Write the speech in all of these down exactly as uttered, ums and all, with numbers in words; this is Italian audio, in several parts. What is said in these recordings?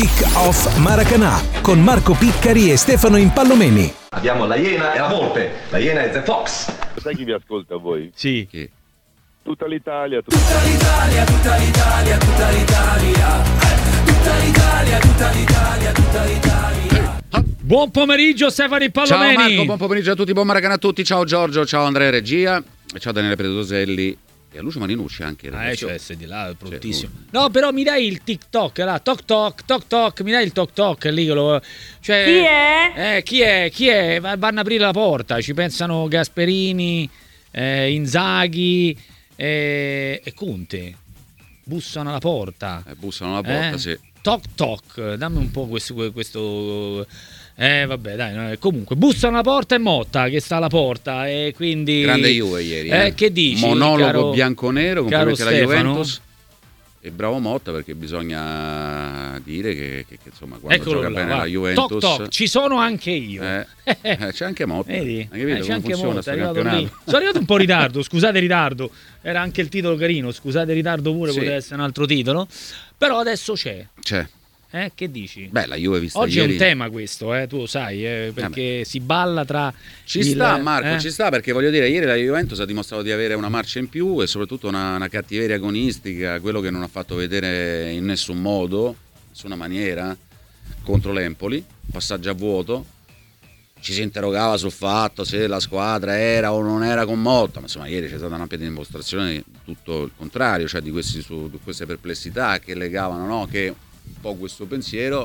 Kick-Off Maracanã con Marco Piccari e Stefano Impallomeni. Abbiamo la Iena e la Volpe. La Iena è The Fox. Sai chi vi ascolta a voi? Sì. Chi? Tutta l'Italia. Tutta, tutta l'Italia, tutta l'Italia, tutta l'Italia. Tutta l'Italia, tutta l'Italia, tutta l'Italia. Buon pomeriggio Stefano Impallomeni. Ciao Marco, buon pomeriggio a tutti, buon Maracanã a tutti. Ciao Giorgio, ciao Andrea Regia, ciao Daniele Predoselli e a Lucio Marinucci anche. Ah, eh, cioè, sei di là, è prontissimo. No, però mi dai il TikTok, là, toc toc, toc toc, mi dai il toc toc lì che lo, cioè, chi è? Eh, chi è? Chi è? Vanno a aprire la porta, ci pensano Gasperini, eh, Inzaghi eh, e Conte. Bussano alla porta. Eh, bussano alla porta, eh? sì. Toc toc, dammi un po' questo questo Eh vabbè dai, no, comunque bussano alla porta e Motta che sta alla porta e quindi grande Juve ieri, eh. eh, che dici? Monologo caro, bianconero, complimenti alla Stefano. Juventus e bravo Motta, perché bisogna dire che, che, che insomma quando Eccolo gioca là, bene va. la Juventus toc toc, ci sono anche io. Eh, eh, c'è anche Motta. Vedi? Hai capito Eh, c'è come anche funziona Motta, sto è arrivato campionato? lì. Sono arrivato un po' in ritardo, scusate il ritardo. Era anche il titolo carino, scusate il ritardo pure, Sì. poteva essere un altro titolo. Però adesso c'è. C'è. Eh, che dici? Beh, la Juve vista Oggi ieri... è un tema questo, eh, tu lo sai, eh, perché eh si balla tra Ci il, sta Marco, eh? ci sta, perché voglio dire, ieri la Juventus ha dimostrato di avere una marcia in più e soprattutto una, una cattiveria agonistica, quello che non ha fatto vedere in nessun modo, in nessuna maniera, contro l'Empoli, passaggio a vuoto. Ci si interrogava sul fatto se la squadra era o non era con Motta, ma insomma ieri c'è stata un'ampia dimostrazione di tutto il contrario, cioè di, questi, su, di queste perplessità che legavano, no, che un po' questo pensiero.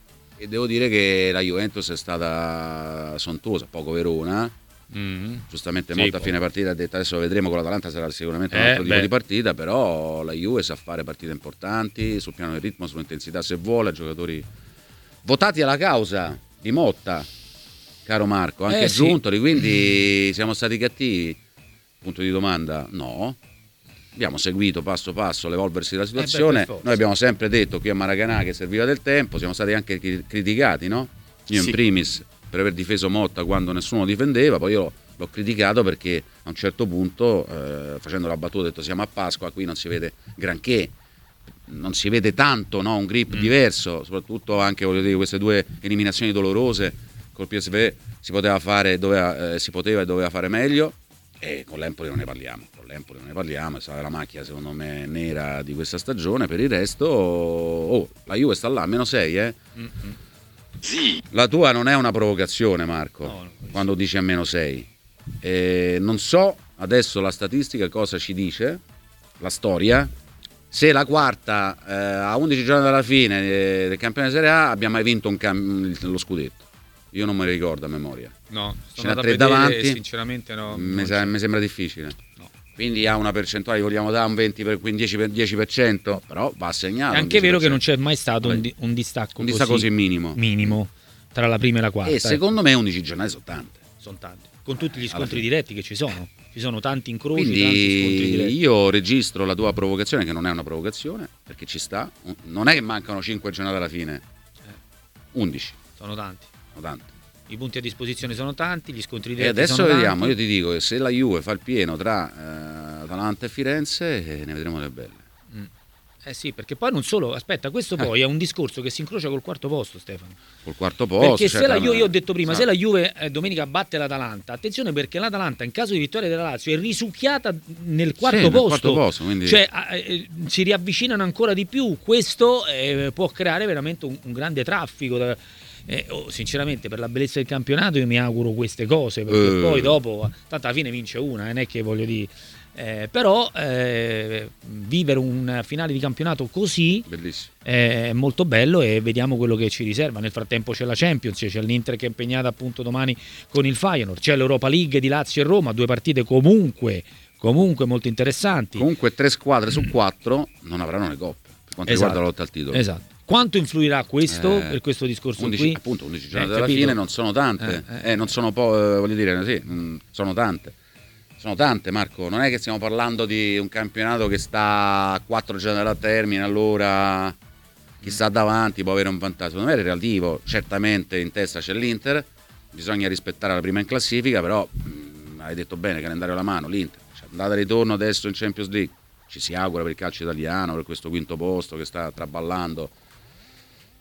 E devo dire che la Juventus è stata sontuosa, poco Verona. Mm. Giustamente sì, Motta a poi. fine partita ha detto adesso vedremo, con l'Atalanta sarà sicuramente un Eh, altro tipo beh. di partita, però la Juve sa fare partite importanti sul piano del ritmo, sull'intensità se vuole, giocatori votati alla causa di Motta, caro Marco, anche Eh, sì. Giuntoli, quindi siamo stati cattivi? Punto di domanda, no. Abbiamo seguito passo passo l'evolversi della situazione. Eh beh, per forza. Noi abbiamo sempre detto qui a Maracanã che serviva del tempo, siamo stati anche cri- criticati, no? Io Sì. in primis per aver difeso Motta quando nessuno difendeva, poi io l'ho criticato perché a un certo punto, eh, facendo la battuta, ho detto siamo a Pasqua, qui non si vede granché, non si vede tanto, no? Un grip Mm. diverso, soprattutto anche, voglio dire, queste due eliminazioni dolorose col P S V si poteva fare, doveva, eh, si poteva e doveva fare meglio. E con l'Empoli non ne parliamo, con l'Empoli non ne parliamo, è stata la macchia secondo me nera di questa stagione. Per il resto, oh, la Juve sta là, a meno sei, eh? Mm-hmm. Sì. La tua non è una provocazione, Marco, No, no, quando dici a meno sei. Eh, non so adesso la statistica cosa ci dice, la storia, se la quarta, eh, a undici giorni dalla fine eh, del campione di Serie A abbia mai vinto un cam- lo scudetto. Io non me lo ricordo a memoria. No, Ce n'ha sono tre andato a vedere, davanti. sinceramente no. Mi, non sa- c'è. mi sembra difficile. No. Quindi ha una percentuale, gli vogliamo dare un venti per, quindi dieci per, dieci per cento, però va segnato. È anche vero che non c'è mai stato un, di- un distacco, un distacco così così minimo. minimo tra la prima e la quarta. E secondo me undici giornate sono tante. sono tanti, con tutti gli alla scontri fine. diretti che ci sono. Ci sono tanti incroci, tanti scontri Quindi diretti. io registro la tua provocazione, che non è una provocazione, perché ci sta. Non è che mancano cinque giornate alla fine. undici. Sono tanti. Sono tanti. I punti a disposizione sono tanti, gli scontri E diretti adesso sono vediamo, tanti. io ti dico che se la Juve fa il pieno tra eh, Atalanta e Firenze, eh, ne vedremo delle belle. Eh sì, perché poi non solo, aspetta, questo poi è un discorso che si incrocia col quarto posto, Stefano. Col quarto posto. Perché se certo, la Juve, no, io ho detto prima, sa- se la Juve eh, domenica batte l'Atalanta, attenzione perché l'Atalanta in caso di vittoria della Lazio è risucchiata nel quarto Sì, nel posto, quarto posto, quindi- cioè eh, eh, si riavvicinano ancora di più, questo eh, può creare veramente un, un grande traffico. da- eh, oh, sinceramente per la bellezza del campionato io mi auguro queste cose, perché Eh. poi dopo, tanto alla fine vince una, non è che voglio dire... Eh, però eh, vivere un finale di campionato così Bellissimo. è molto bello e vediamo quello che ci riserva. Nel frattempo c'è la Champions, c'è l'Inter che è impegnata appunto domani con il Feyenoord, c'è l'Europa League di Lazio e Roma, due partite comunque comunque molto interessanti. Comunque tre squadre su quattro non avranno le coppe per quanto Esatto. riguarda la lotta al titolo. Esatto. Quanto influirà questo Eh, per questo discorso undici, qui? appunto undici Eh, giornate alla capito? fine non sono tante, Eh, eh. eh, non sono po', eh, voglio dire, sì, mh, sono tante. Sono tante, Marco, non è che stiamo parlando di un campionato che sta a quattro giornate dal termine, allora chi sta davanti può avere un vantaggio. Secondo me è relativo, certamente in testa c'è l'Inter, bisogna rispettare la prima in classifica, però mh, hai detto bene, calendario alla mano, l'Inter, cioè, andata e ritorno adesso in Champions League, ci si augura per il calcio italiano, per questo quinto posto che sta traballando.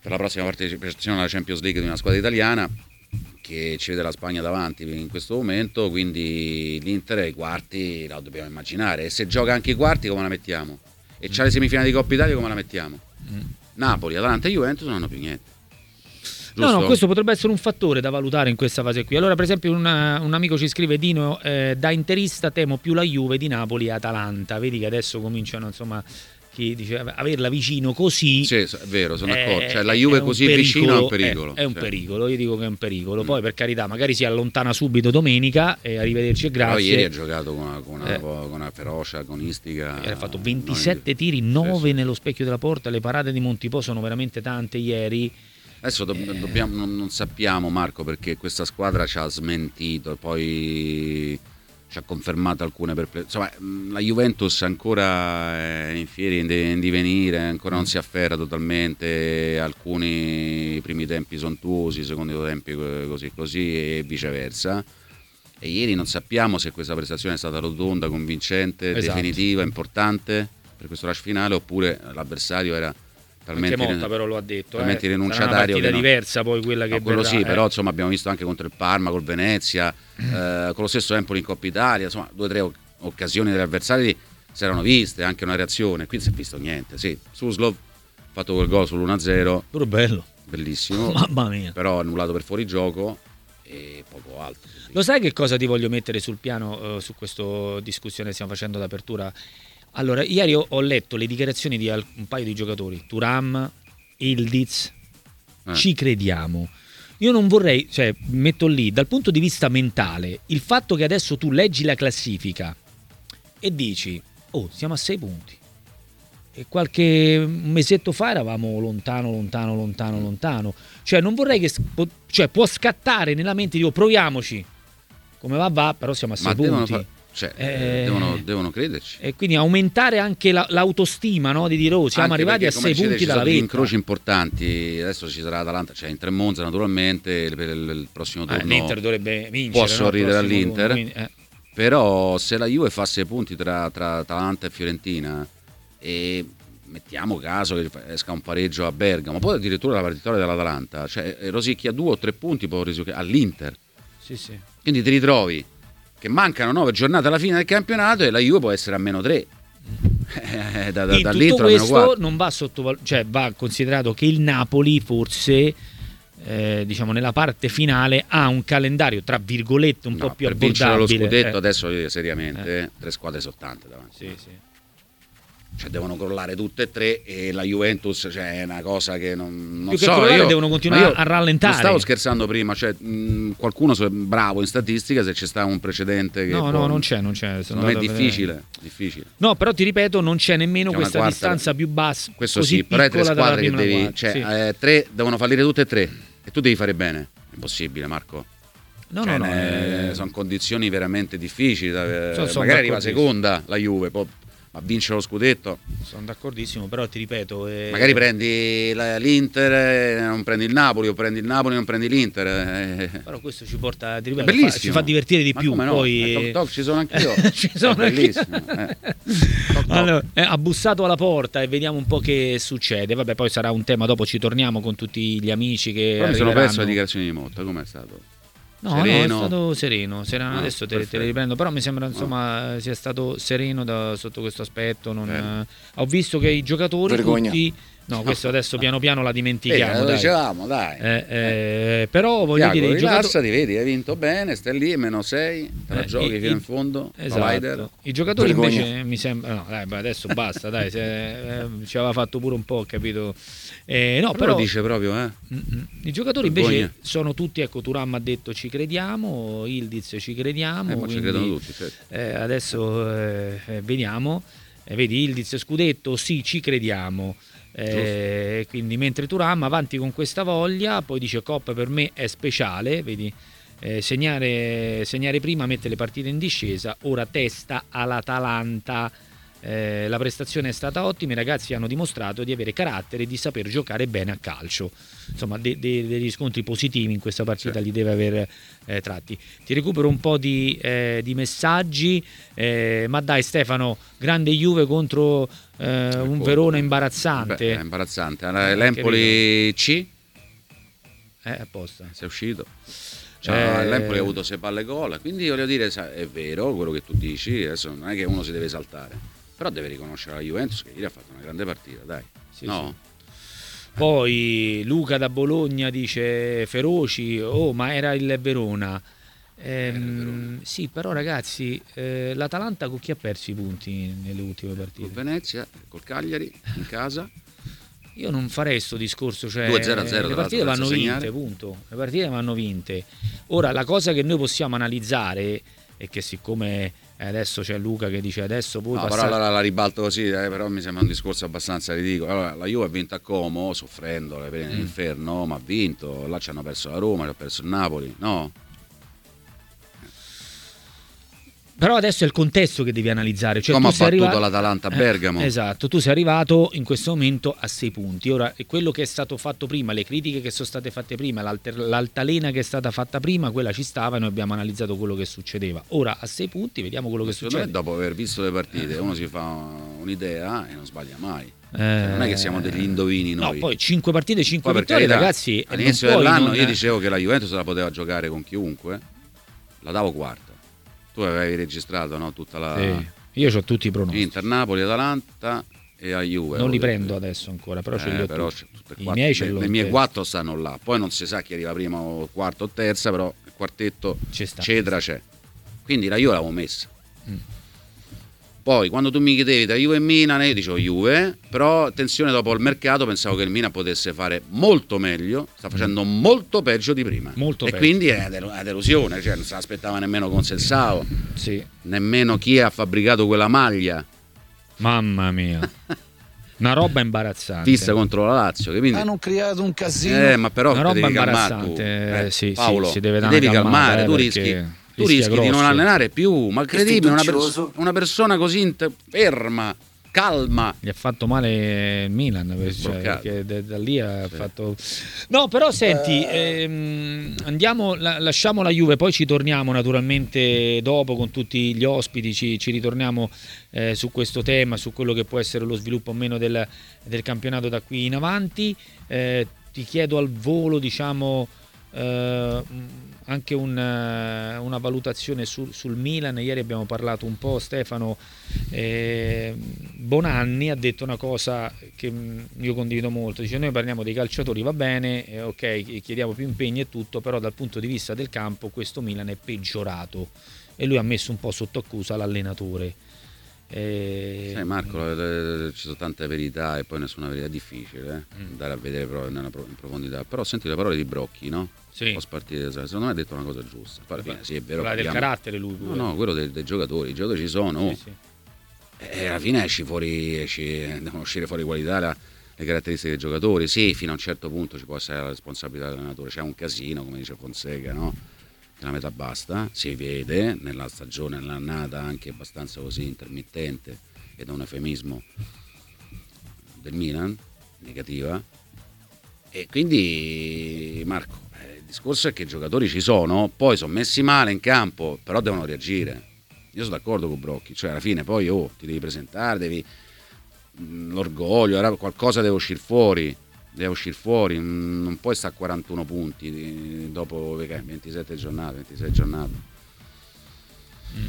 per la prossima partecipazione alla Champions League di una squadra italiana che ci vede la Spagna davanti in questo momento, quindi l'Inter ai quarti la dobbiamo immaginare, e se gioca anche i quarti come la mettiamo? E c'ha le semifinali di Coppa Italia come la mettiamo? Mm. Napoli, Atalanta e Juventus non hanno più niente. Giusto? No, no, questo potrebbe essere un fattore da valutare in questa fase qui. Allora, per esempio, una, un amico ci scrive: Dino, eh, da interista temo più la Juve di Napoli e Atalanta. Vedi che adesso cominciano, insomma, chi dice averla vicino così. Sì, è vero, sono è, d'accordo. Cioè, la Juve così pericolo, vicino è un pericolo. È, è un cioè. pericolo, io dico che è un pericolo. Poi, per carità, magari si allontana subito domenica e arrivederci e grazie. Però ieri ha giocato con una, con una, eh. con una ferocia agonistica. Ha fatto ventisette tiri, nove sì, nello specchio della porta. Le parate di Montipò sono veramente tante ieri. Adesso do- eh. dobbiamo, non, non sappiamo, Marco, perché questa squadra ci ha smentito, poi ci ha confermato alcune perplessità. Insomma, la Juventus ancora è in fieri, in, de- in divenire, ancora non si afferra totalmente, alcuni primi tempi sontuosi, secondi tempi così così e viceversa. E ieri non sappiamo se questa prestazione è stata rotonda, convincente, esatto, definitiva, importante per questo rush finale, oppure l'avversario era talmente, anche Motta però lo ha detto, talmente eh. rinunciatario. Sarà una partita che no, diversa poi quella che no, quello verrà, sì, eh. però insomma abbiamo visto anche contro il Parma, col Venezia, eh, con lo stesso Empoli in Coppa Italia, insomma due o tre o- occasioni degli avversari si erano viste, anche una reazione. Qui non si è visto niente. Sì, Suslov ha fatto quel gol sull'uno a zero, pure bello, bellissimo, mamma mia, però annullato per fuorigioco e poco altro. Lo sai che cosa ti voglio mettere sul piano, eh, su questa discussione che stiamo facendo d'apertura? Allora, ieri ho, ho letto le dichiarazioni di al- un paio di giocatori, Thuram, Ildiz, Eh. ci crediamo. Io non vorrei, cioè, metto lì, dal punto di vista mentale, il fatto che adesso tu leggi la classifica e dici, oh, siamo a sei punti. E qualche mesetto fa eravamo lontano, lontano, lontano, lontano. Cioè, non vorrei che, cioè, può scattare nella mente, dico, proviamoci. Come va, va, però siamo a sei Ma devono punti. fa- Cioè, Eh, devono, devono crederci. E quindi aumentare anche la, l'autostima, no? Di dire, oh, siamo Anche arrivati a perché, come sei dicete, punti ci dalla sono degli vetta. incroci importanti. Adesso ci sarà Atalanta, cioè Inter Monza naturalmente per il, il prossimo Eh, turno. l'Inter dovrebbe vincere, può no? sorridere Il prossimo all'Inter, turno, quindi, eh. però se la Juve fa sei punti tra, tra Atalanta e Fiorentina e mettiamo caso che esca un pareggio a Bergamo, poi addirittura la partita dell'Atalanta, cioè rosicchia due o tre punti poi all'Inter. Sì, sì. Quindi ti ritrovi che mancano nove giornate alla fine del campionato e la Juve può essere a meno tre. Eh, da, da, In dall'Inter tutto a meno questo quattro. non va sottovalutato, cioè va considerato che il Napoli forse, eh, diciamo, nella parte finale ha un calendario tra virgolette un No, po' più per vincere lo abbordabile. scudetto eh. adesso seriamente tre squadre soltanto davanti. Sì, sì. Cioè devono crollare tutte e tre e la Juventus, cioè, è una cosa che non, non Più che so, crollare io, devono continuare ma io a rallentare. Non stavo scherzando prima, cioè mh, qualcuno è bravo in statistica, se c'è sta un precedente che No, può- no, non c'è, non c'è. sono non è andato a vedere. difficile, difficile. No, però ti ripeto, non c'è nemmeno C'è una questa quarta- distanza più bassa. Questo così sì, però è tre piccola dalla squadre che prima alla devi, quarta, cioè sì. eh, tre devono fallire tutte e tre e tu devi fare bene. È impossibile, Marco. No, Cioè, no, no, ne- eh, sono condizioni veramente difficili. da- Sono- sono magari arriva d'accordissimo. seconda la Juve, poi ma vince lo scudetto. sono d'accordissimo, però ti ripeto, eh, Magari prendi la- l'Inter e non prendi il Napoli, o prendi il Napoli e non prendi l'Inter. eh. però questo ci porta, ti ripeto, Bellissimo. fa- ci fa divertire di Ma più. come no? Poi Eh, Toc Toc ci sono anch'io. ci sono È anch'io. bellissimo, eh. Toc Toc. Allora, eh, ha bussato alla porta e vediamo un po' che succede. Vabbè, poi sarà un tema, dopo ci torniamo con tutti gli amici che Però mi sono arriveranno. perso la dichiarazione di Motta, com'è stato? No, Sereno. no, è stato sereno, sereno. Ah, Adesso te, te perfetto. le riprendo, però mi sembra insomma sia stato sereno da, sotto questo aspetto. Non, Bene. eh, ho visto che i giocatori Vergogna. tutti, no, questo adesso piano piano la Eh, dimentichiamo. lo dai. dicevamo, dai. Eh, eh, però voglio Tiago, dire, i giocatori, rilassati, vedi, hai vinto bene, stai lì, meno sei, te la Eh, giochi i- fino i- in fondo. esatto. Rider. I giocatori Vergogna. invece mi sembra, no, dai, beh, adesso basta, dai, se, eh, ci aveva fatto pure un po', capito? Eh, no, Però però lo dice proprio, eh. Mm-mm. I giocatori Vergogna. invece sono tutti, ecco, Thuram ha detto ci crediamo, Ildiz ci crediamo, Eh, ma ci quindi, credono tutti, certo. eh, adesso eh, eh, vediamo, eh, vedi Ildiz scudetto, sì ci crediamo, eh, quindi mentre Thuram avanti con questa voglia, poi dice Coppa per me è speciale, vedi, eh, segnare, segnare prima mette le partite in discesa, ora testa all'Atalanta. Eh, la prestazione è stata ottima, i ragazzi hanno dimostrato di avere carattere e di saper giocare bene a calcio. Insomma, de- de- degli riscontri positivi in questa partita sì. li deve aver eh, tratti. Ti recupero un po' di, eh, di messaggi, eh, ma dai Stefano, grande Juve contro eh, un Verona imbarazzante. Beh, è imbarazzante. Allora, l'Empoli C eh, apposta. Si è uscito. Cioè, eh, l'Empoli ha avuto sei palle gol, quindi voglio dire, è vero quello che tu dici, adesso non è che uno si deve esaltare, però deve riconoscere la Juventus che ieri ha fatto una grande partita, dai. Sì, no? Sì. Poi Luca da Bologna dice feroci, oh ma era il Verona. Ehm, il Verona. Sì, però ragazzi, eh, l'Atalanta con chi ha perso i punti nelle ultime partite? Con Venezia, col Cagliari, in casa. Io non farei sto discorso, cioè due zero a zero le partite vanno vinte, punto. Le partite vanno vinte. Ora la cosa che noi possiamo analizzare è che siccome adesso c'è Luca che dice adesso poi no, passare... però allora la ribalto così, eh, però mi sembra un discorso abbastanza ridicolo. Allora, la Juve ha vinto a Como, soffrendo le pene dell'inferno, ma ha vinto. Là ci hanno perso la Roma, ci ha perso il Napoli, no? Però adesso è il contesto che devi analizzare. Cioè, come tu ha sei battuto arrivato... l'Atalanta a Bergamo. Eh, esatto, tu sei arrivato in questo momento a sei punti. Ora, quello che è stato fatto prima, le critiche che sono state fatte prima, l'altalena che è stata fatta prima, quella ci stava e noi abbiamo analizzato quello che succedeva. Ora a sei punti vediamo quello che Secondo succede. me, dopo aver visto le partite, uno si fa un'idea e non sbaglia mai. Eh, cioè, non è che siamo degli indovini noi. No, poi cinque partite, cinque poi vittorie, carità, ragazzi. All'inizio non dell'anno non... io dicevo che la Juventus la poteva giocare con chiunque, la davo quarta. Tu avevi registrato, no? Tutta la sì. Io ho tutti i pronostici. Inter, Napoli, Atalanta e a Juve. Non li prendo adesso ancora, però eh, ce li ho però tutti. tutte I quattro, miei ce le, l'ho le mie tutte. quattro stanno là. Poi non si sa chi arriva prima o quarto o terza, però il quartetto Ci sta. Cedra c'è. Quindi la Juve l'avevo messa. Mm. Poi quando tu mi chiedevi tra Juve e Milan, io dicevo Juve, però attenzione, dopo il mercato pensavo che il Milan potesse fare molto meglio, sta facendo mm. molto peggio di prima. Molto e peggio. quindi è una delusione, cioè non se l'aspettava nemmeno con Selsao, Sì. nemmeno chi ha fabbricato quella maglia. Mamma mia. Una roba imbarazzante. Vista contro la Lazio. Che quindi... Hanno creato un casino. Eh, ma però Una roba devi calmare tu. imbarazzante. Eh, sì, Paolo, sì, si deve ti dare devi una calmata, calmare, eh, tu perché rischi... Tu rischia rischi di non grosso. allenare più, ma credibile, una, fiducioso. pers- una persona così inter- ferma, calma. Gli ha fatto male il Milan, cioè, Sbloccato. perché da, da lì ha Sì. fatto... No, però senti, ehm, andiamo, la, lasciamo la Juve, poi ci torniamo naturalmente dopo con tutti gli ospiti, ci, ci ritorniamo eh, su questo tema, su quello che può essere lo sviluppo o meno del, del campionato da qui in avanti. Eh, ti chiedo al volo, diciamo... Uh, anche un, uh, una valutazione sul, sul Milan. Ieri abbiamo parlato un po', Stefano, eh, Bonanni ha detto una cosa che mh, io condivido molto, dice noi parliamo dei calciatori, va bene, eh, ok, chiediamo più impegni e tutto, però dal punto di vista del campo questo Milan è peggiorato e lui ha messo un po' sotto accusa l'allenatore. Eh, Sai Marco, eh, ci sono tante verità e poi nessuna verità, è difficile eh? Mm. andare a vedere però nella pro- in profondità. Però senti le parole di Brocchi, no? Sì. Post partita, secondo me ha detto una cosa giusta. Poi alla fine sì, è vero. Quella del parliamo- carattere lui No, pure. no, quello dei, dei giocatori, i giocatori ci sono. oh. Sì, sì. E alla fine esci fuori, esci, devono uscire fuori qualità la- le caratteristiche dei giocatori. Sì, fino a un certo punto ci può essere la responsabilità dell'allenatore. C'è un casino, come dice Fonseca, no? Che la metà basta, si vede nella stagione, nell'annata anche abbastanza così intermittente ed è un eufemismo del Milan, negativa. E quindi Marco, eh, il discorso è che i giocatori ci sono, poi sono messi male in campo, però devono reagire. Io sono d'accordo con Brocchi, cioè alla fine poi oh, ti devi presentare, devi mh, l'orgoglio, era- qualcosa deve uscire fuori, deve uscire fuori, mh, non puoi stare a quarantuno punti di- dopo che, ventisette giornate, ventisei giornate. Mm.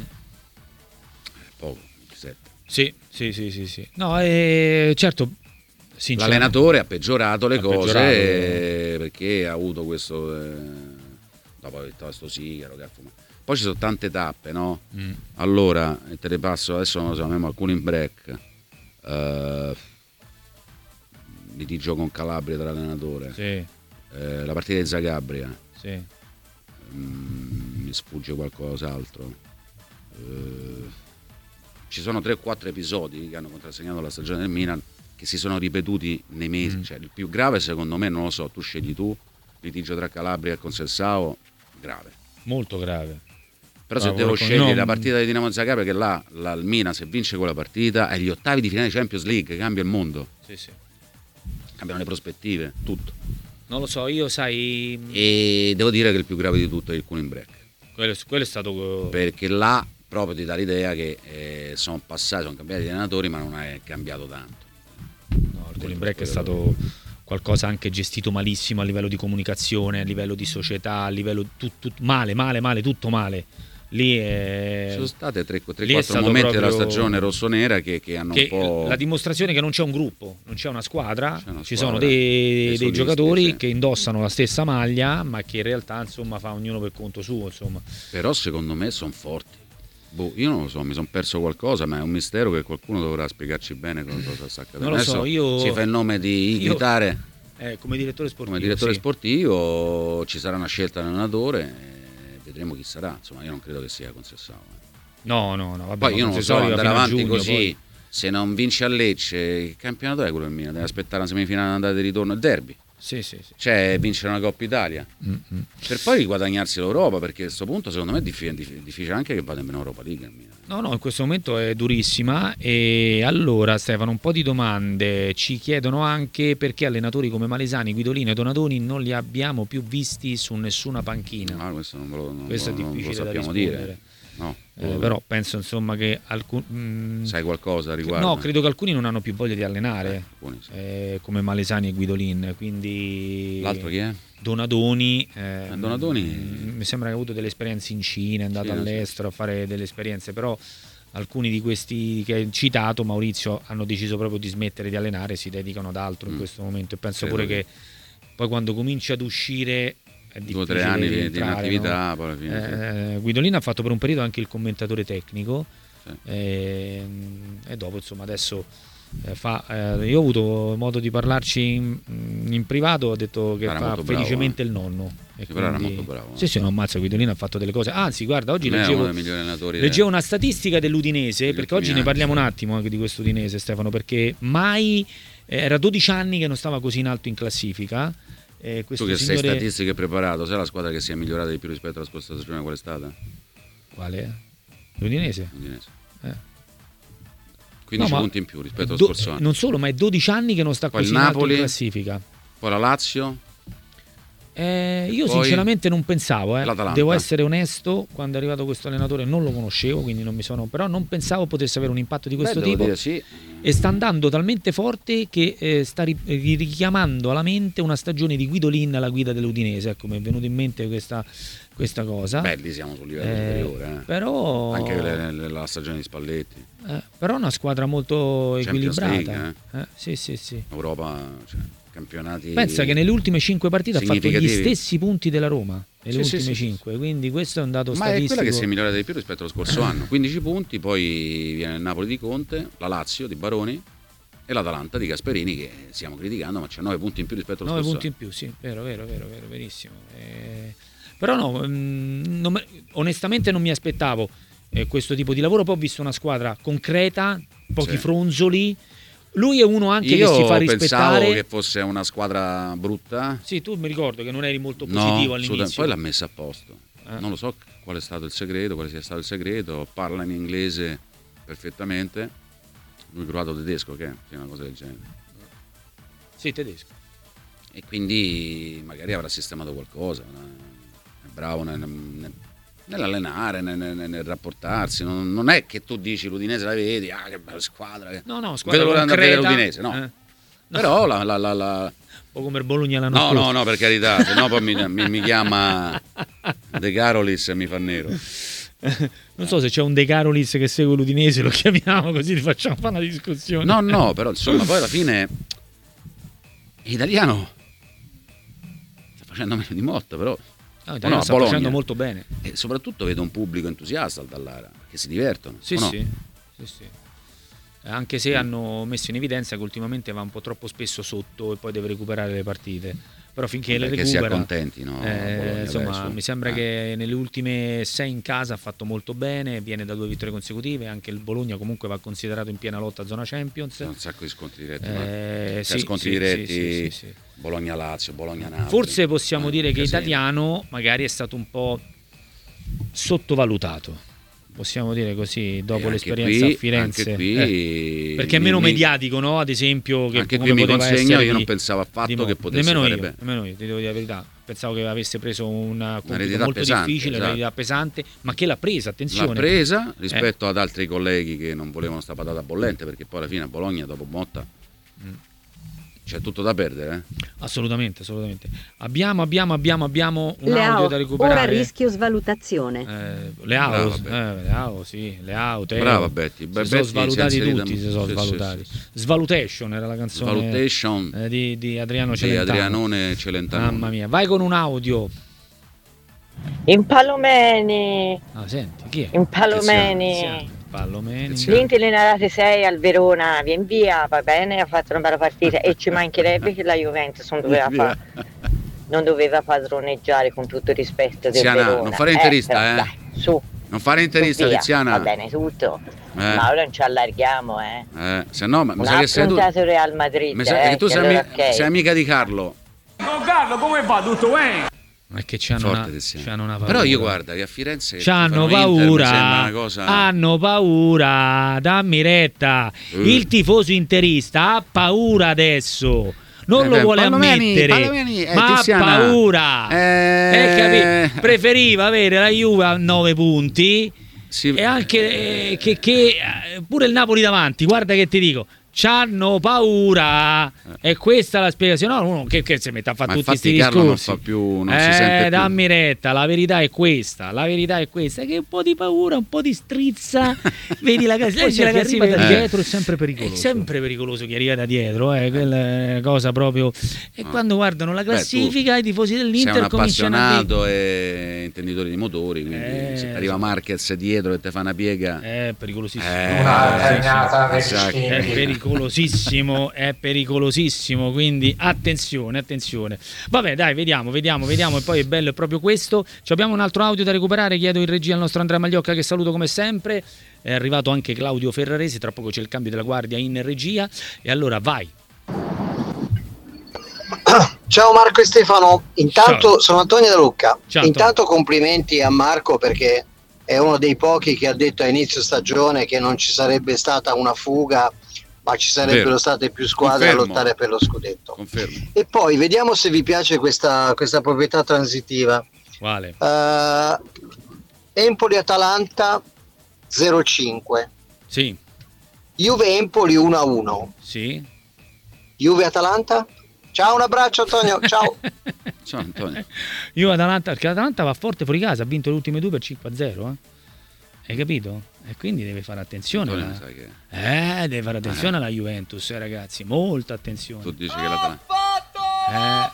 È poco, ventisette. Sì, sì, sì, sì, sì. No, eh, certo, sinceramente- L'allenatore ha peggiorato le Ha cose peggiorato. eh, perché ha avuto questo eh, dopo aver detto sto sigaro che ha fumato. Poi ci sono tante tappe, no? Mm. Allora, te le passo adesso, non lo so, abbiamo alcuni in break. Eh, litigio con Calabria tra l'allenatore. Sì, Eh, la partita di Zagabria. sì. Mm, mi sfugge qualcos'altro. Eh, ci sono tre o quattro episodi che hanno contrassegnato la stagione del Milan che si sono ripetuti nei mesi. Mm. Cioè, il più grave secondo me, non lo so, tu scegli tu, litigio tra Calabria e Conselsao, grave. Molto grave. Però se Bravo, devo ecco, scegliere no, la partita di Dinamo Zagreb, perché là la, il Milan se vince quella partita è gli ottavi di finale di Champions League, cambia il mondo, Sì, sì. cambiano le prospettive, tutto. Non lo so, io sai, E devo dire che il più grave di tutto è il Cooling Break, quello, quello è stato perché là proprio ti dà l'idea che eh, sono passati, sono cambiati gli allenatori, ma non è cambiato tanto. no, il cooling break è stato qualcosa anche gestito malissimo a livello di comunicazione, a livello di società, a livello tutto male, male, male, tutto male. Lì è Ci sono state tre lì è quattro stato momenti della proprio- stagione rossonera che, che hanno che un po'... la dimostrazione che non c'è un gruppo, non c'è una squadra, C'è una ci squadra, sono dei, dei dei solisti, giocatori sì. che indossano la stessa maglia, ma che in realtà insomma fa ognuno per conto suo, insomma. Però secondo me sono forti. Boh, io non lo so, mi sono perso qualcosa, ma è un mistero che qualcuno dovrà spiegarci bene cosa sta accadendo. Non lo so, Adesso io- si fa il nome di io- Ighitare Eh, come direttore sportivo. come direttore sì. sportivo, ci sarà una scelta dell'allenatore, e vedremo chi sarà. Insomma, io non credo che sia Conceição. eh. No, no, no, vabbè, Poi ma io non lo so, Conceição arriva andare fino a avanti giugno, così, poi. se non vince a Lecce, che campionato è quello del Milan? Deve aspettare una semifinale andata di ritorno, il derby. Sì, sì, sì. Cioè vincere una Coppa Italia. Mm-mm. Per poi riguadagnarsi l'Europa, perché a questo punto secondo me è diffi- diffi- difficile anche che vada in Europa League. il Milan. No, no, in questo momento è durissima. E allora Stefano, un po' di domande ci chiedono anche perché allenatori come Malesani, Guidolino e Donadoni non li abbiamo più visti su nessuna panchina. Ah, questo non, ve lo, non, Questo è non- non lo difficile da sappiamo rispondere. dire. No, Eh, però penso insomma che alcuni sai qualcosa a riguardo? no, credo che alcuni non hanno più voglia di allenare, Eh, alcuni sì. eh, come Malesani e Guidolin, quindi L'altro chi è? Donadoni, eh, Eh, Donadoni- mm, mi sembra che ha avuto delle esperienze in Cina, è andato Sì, all'estero a fare delle esperienze, però alcuni di questi che hai citato, Maurizio, hanno deciso proprio di smettere di allenare, si dedicano ad altro in Mm. questo momento, e penso Credo pure che- che poi quando cominci ad uscire è Due o difficile tre anni di, di rientrare, inattività, no? poi alla fine. sì. Eh, Guidolin ha fatto per un periodo anche il commentatore tecnico, Sì. e, e dopo insomma adesso eh, fa eh, io ho avuto modo di parlarci in, in privato, ho detto che Era fa molto bravo, felicemente eh. il nonno, e Sì, però era quindi- molto bravo, eh. sì sì, non ammazza, Guidolin ha fatto delle cose, anzi guarda, oggi Per me è leggevo uno dei migliori allenatori. Leggevo una statistica dell'Udinese, Degli perché ultimi oggi ne anni, parliamo sì. un attimo anche di questo Udinese, Stefano, perché mai eh, era dodici anni che non stava così in alto in classifica. Eh, Tu questo che sei signore... statistiche preparato, sai la squadra che si è migliorata di più rispetto alla scorsa stagione qual è stata? Quale? L'Udinese? Udinese. Eh. quindici No, ma punti in più rispetto allo Do- scorso anno. non solo, ma è dodici anni che non sta Poi il così in alto in Napoli. classifica. Poi la Lazio, Eh, io Poi sinceramente non pensavo, eh. l'Atalanta. Devo essere onesto, quando è arrivato questo allenatore non lo conoscevo, quindi non mi sono, però non pensavo potesse avere un impatto di questo beh, devo tipo. dire sì. E sta andando talmente forte che eh, sta ri- richiamando alla mente una stagione di Guidolin alla guida dell'Udinese. Ecco, mi è venuta in mente questa, questa cosa. Beh, lì siamo sul livello Eh, superiore. eh. però, Anche le- le- la stagione di Spalletti. eh, però è una squadra molto Champions equilibrata. League, Eh, sì, sì, sì. Europa, cioè, campionati. Pensa che nelle ultime cinque partite ha fatto gli significativi. stessi punti della Roma, nelle Sì, sì, ultime sì, cinque, quindi questo è un dato Ma statistico. è quella che si è migliorata di più rispetto allo scorso anno. quindici punti, poi viene il Napoli di Conte, la Lazio di Baroni e l'Atalanta di Gasperini, che stiamo criticando, ma c'è nove punti in più rispetto allo nove scorso punti in più, sì, vero, vero, vero, vero, verissimo. Eh, però no, mm, non me- onestamente non mi aspettavo eh, questo tipo di lavoro, poi ho visto una squadra concreta, pochi Sì. fronzoli. Lui è uno anche Io che si fa pensavo rispettare. che fosse una squadra brutta. Sì, tu mi ricordo che non eri molto No, positivo assolutamente. all'inizio. Poi l'ha messa a posto. Eh. Non lo so qual è stato il segreto, quale sia stato il segreto. Parla in inglese perfettamente. Lui croato tedesco, che è una cosa del genere. Sì, tedesco. E quindi magari avrà sistemato qualcosa. È bravo nel, nel- nell'allenare, nel, nel- nel rapportarsi. Non, non è che tu dici l'Udinese la vedi, ah che bella squadra. che- No, no, squadra Vedo l'ora di andare a vedere concreta. l'Udinese, no. Eh, no. Però la, la, la, la- Un po' come il Bologna l'anno No, scorso. no, no, per carità, se no poi mi, mi- mi chiama De Carolis e mi fa nero. Non so se c'è un De Carolis che segue l'Udinese, lo chiamiamo così, facciamo fare una discussione. No, no, però insomma poi alla fine è italiano. Sta facendo meglio di Motta, però. No, Italiano No, sta Bologna. facendo molto bene. E soprattutto vedo un pubblico entusiasta al Dallara, che si divertono. Sì, o no? sì, sì, sì. Anche se hanno messo in evidenza che ultimamente va un po' troppo spesso sotto e poi deve recuperare le partite. Però finché le Perché si recupera, accontentino. eh, Bologna, insomma, dai, su. mi sembra Eh. che nelle ultime sei in casa ha fatto molto bene, viene da due vittorie consecutive, anche il Bologna comunque va considerato in piena lotta a zona Champions. C'è un sacco di scontri diretti. Eh, ma- cioè, sì, scontri sì, diretti, sì, sì, sì, sì. Bologna-Lazio, Bologna-Napoli. Forse possiamo Eh, dire che casino. Italiano magari è stato un po' sottovalutato. Possiamo dire così, dopo E l'esperienza qui, a Firenze, anche qui, eh, perché è meno mi, mediatico, no? Ad esempio, che anche come qui mi poteva consegno, essere io non di- pensavo affatto di- che potesse nemmeno fare io, bene. nemmeno io, ti devo dire la verità. Pensavo che avesse preso una compito Un'eredità molto pesante, difficile, esatto. un'eredità pesante, ma che l'ha presa, attenzione. L'ha presa rispetto ad altri colleghi che non volevano sta patata bollente, perché poi alla fine a Bologna dopo Motta Mm. c'è tutto da perdere, eh? Assolutamente, assolutamente. Abbiamo, abbiamo, abbiamo, abbiamo un Leao, audio da recuperare. ora rischio svalutazione. Eh, Leao, Brava, eh, Leao, sì, Leao, Teo. Brava Betty. Si Be- sono Betty svalutati si è inserita- tutti, si sono sì, sì, svalutati. sì, sì. Svalutation era la canzone Valutation eh, di, di Adriano di Celentano. Adrianone Celentano. Mamma mia, vai con un audio. In Palomeni, Ah, senti, chi è? in Palomeni. Tiziano, Pallomeni. Tiziano. L'Inter ne ha date sei al Verona, via via, va bene, ha fatto una bella partita e ci mancherebbe che la Juventus non doveva Via. fare. Non doveva padroneggiare, con tutto il rispetto del Tiziana, Verona. non fare interista, però, eh. Dai, su, Non fare su interista, via, Tiziana. va bene tutto, Eh. ma ora non ci allarghiamo, eh. Eh, se no, ma mi Non sa ha che sei tu. affrontato il Real Madrid, Mi sa eh, che tu che sei, allora ami- ok. sei amica di Carlo. Ma è che c'hanno Forte, una, Tiziana. c'hanno una paura. Però io guarda che a Firenze C'hanno tifano Inter, mi sembra paura, una cosa... hanno paura, dammi retta. Eh. Il tifoso interista ha paura adesso. Non Eh lo beh, vuole Palomeni, ammettere, Palomeni, eh, ma Tiziana. ha paura. Eh. Eh, capi- Preferiva avere la Juve a nove punti Sì. e anche eh, che, che eh, pure il Napoli davanti. Guarda che ti dico, c'hanno paura. E questa è la spiegazione. No, uno che, che si mette a fare Ma tutti questi infatti Carlo non discorsi. fa più, non eh, si sente più. dammi retta, la verità è questa. La verità è questa: che un po' di paura, un po' di strizza. Vedi la casa, Poi leggi la chi arriva classifica da di- dietro è sempre pericoloso. È sempre pericoloso chi arriva da dietro, eh, quella è una cosa proprio. E Ah. quando guardano la Beh, classifica, tu i tifosi Sei dell'Inter un cominciano a dire. appassionato e intenditore di motori, quindi Eh, se arriva so- Marquez dietro e te fa una piega. È pericolosissimo. Eh, Una sì, determinata sì, esatto. È Sì. pericolosissimo, è pericolosissimo, quindi attenzione, attenzione. Vabbè, dai, vediamo, vediamo, vediamo. E poi è bello è proprio questo. Ci abbiamo un altro audio da recuperare. Chiedo in regia al nostro Andrea Magliocca, che saluto come sempre. È arrivato anche Claudio Ferraresi. Tra poco c'è il cambio della guardia in regia. E allora vai. Ciao Marco e Stefano, intanto Ciao. sono Antonio Da Lucca. Ciao, Intanto complimenti a Marco perché è uno dei pochi che ha detto a inizio stagione che non ci sarebbe stata una fuga, ma ci sarebbero Vero. state più squadre Confermo. a lottare per lo scudetto. Confermo. E poi vediamo se vi piace questa, questa proprietà transitiva. Quale? Eh, Empoli-Atalanta zero cinque, Sì, Juve-Empoli uno a uno, sì. Juve-Atalanta? Ciao, un abbraccio Antonio, ciao. Ciao Antonio. Io Atalanta, perché l'Atalanta va forte fuori casa, ha vinto le ultime due per cinque a zero, eh? Hai capito? E quindi deve fare attenzione. Antonio, alla- sai che Eh, deve fare attenzione alla Juventus, eh, ragazzi, molta attenzione. tu dici che la Eh,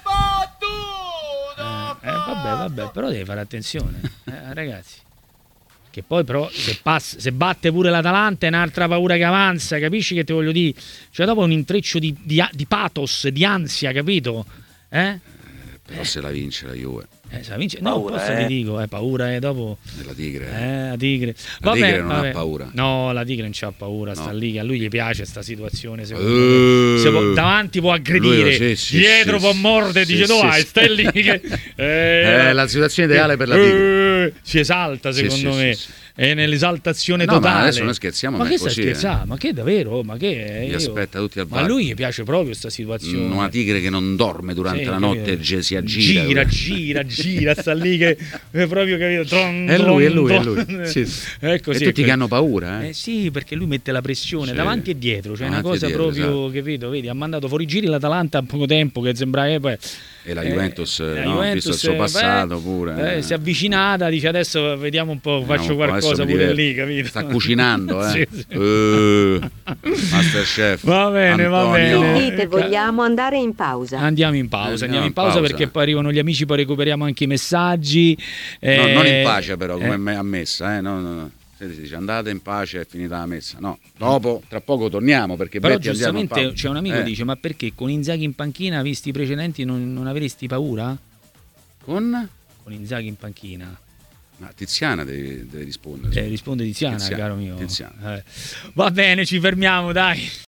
eh, eh, vabbè, vabbè, però deve fare attenzione, eh, ragazzi. Che poi però se, passa, se batte pure l'Atalanta è un'altra paura che avanza, capisci che ti voglio dire? Cioè dopo un intreccio di, di, di pathos, di ansia, capito? Eh? però se la vince la Juve. Eh, se la vince, no, posso ti dico, eh, paura, eh, dopo. La Tigre. Eh, la Tigre. La Vabbè, Tigre non vabbè. ha paura. No, la Tigre non c'ha paura, No. sta lì, che a lui gli piace sta situazione, secondo Eh. me. Se può- davanti può aggredire, Lui, sì, sì, dietro sì, può sì, mordere, sì, dice sì, no, vai, sì. stai lì che È la situazione ideale per la Tigre. Eh, si esalta Sì, secondo sì, me. sì, sì. È nell'esaltazione No, ma totale. adesso noi scherziamo, ma ma che è stai così, scherzando? Ma che davvero? Ma che è? Li Io- aspetta tutti al Ma a bar. lui gli piace proprio sta situazione. Una tigre che non dorme durante Sì, la capito? notte e ge- si aggira. Gira, gira, gira, sta lì che è proprio capito. Tron, È lui, è tron, lui, è tron. lui. Sì, sì. È così, E tutti è che hanno paura, eh? Eh sì, perché lui mette la pressione Sì. davanti e dietro, cioè una Davanti cosa e dietro, proprio, esatto. capito? Vedi, ha mandato fuori giri l'Atalanta a poco tempo che sembrava eh, poi E la eh, Juventus, la no, Juventus, visto il suo eh, passato beh, pure. eh, si è avvicinata, dice adesso vediamo un po', Vediamo faccio un po', adesso qualcosa mi pure diverto. lì, capito? Sta cucinando, eh? Sì, sì. Eh, Masterchef. Va bene, va Antonio. bene. Dite, vogliamo andare in pausa? Andiamo in pausa, Andiamo andiamo in in pausa, pausa. perché poi arrivano gli amici, poi recuperiamo anche i messaggi. No, eh, non in pace però, come eh, me- a messa, eh? No, no, no. Se si dice andate in pace, è finita la messa. No, dopo, tra poco torniamo perché Però Betti andiamo in giustamente pausa. c'è un amico Eh, che dice: ma perché con Inzaghi in panchina, visti i precedenti, non, non avresti paura? Con? Con Inzaghi in panchina. Ma Tiziana deve, deve rispondere. Eh, risponde Tiziana, Tiziana, caro mio. Tiziana. Eh. Va bene, ci fermiamo, dai.